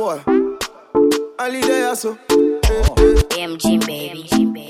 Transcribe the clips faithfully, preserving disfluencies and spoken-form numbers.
boy. Ali there so. M G baby.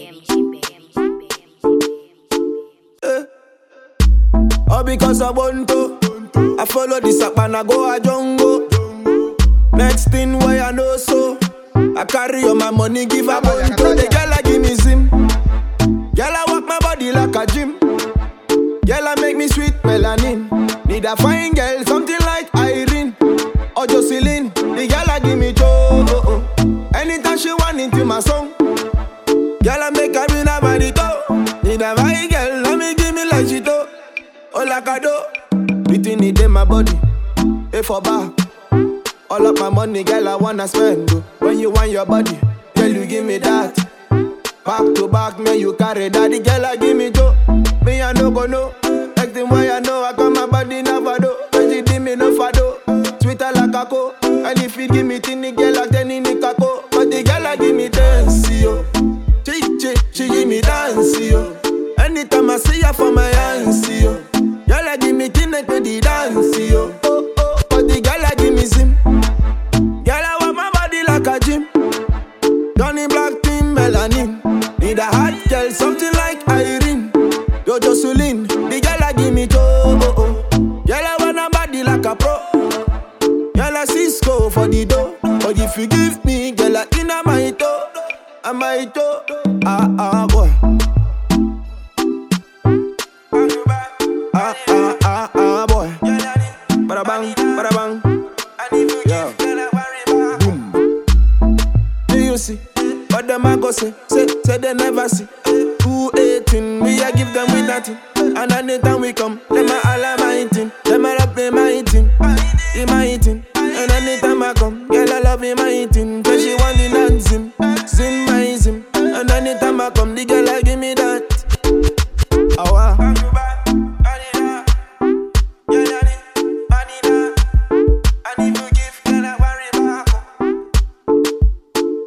Eh. All because I want to. I follow this up and I go a jungle. Next thing why I know so. I carry all my money, give a bun to the girl. I give me zim. Girl, I walk my body like a gym. Girl, I make me sweet melanin. Need a fine girl, something like Irene or Jocelyn. The girl, I give me joy. Oh, oh. Anytime she want into my song. Girl, I make her in a body toe. Need a fine girl, let me give me like she do. Oh, like I do. Between it in my body, A for bar. All up my money, girl, I wanna spend. Oh. When you want your body, girl, you give me that. Back to back, man, you carry daddy, girl, I give me joy. Me, I no go no. Next thing why I know, I got my body never do. When she give me no fado, sweeter like a co. And if you give me tiny, girl, like ten in the caco. But the girl, I give me dance, yo. She, she, she give me dance, yo. Anytime I see her for my hands, yo. Girl, I give me tiny to the dance, yo. Oh, oh, but the girl, I give me sim. Girl, I want my body like a gym. Johnny Black team, melanin. Need a hot girl, something like Irene. Yo, Jocelyn, the girl I give me joy. Oh, oh. Girl, I want a body like a pro. Girl, I Cisco for the dough. But if you give me, girl, I in a my toe. A my toe. Ah, ah, boy. Ah, ah, ah, ah, boy. Bada bang, bada bang. Yeah. Boom. Do you see? But them I go say, say, say they never see. Who eighteen, we a give them with nothing. And anytime we come, them a all a my thing. Them a love me my thing, in my thing. And anytime I come, girl I love me my thing. Cause she want the non zim, zim my zim. And anytime I come, the girl I give me that. Oh wow.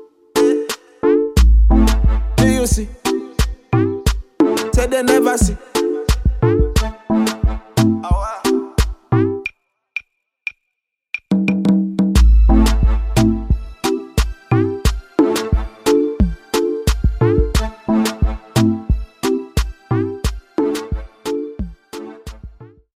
See, say they never see.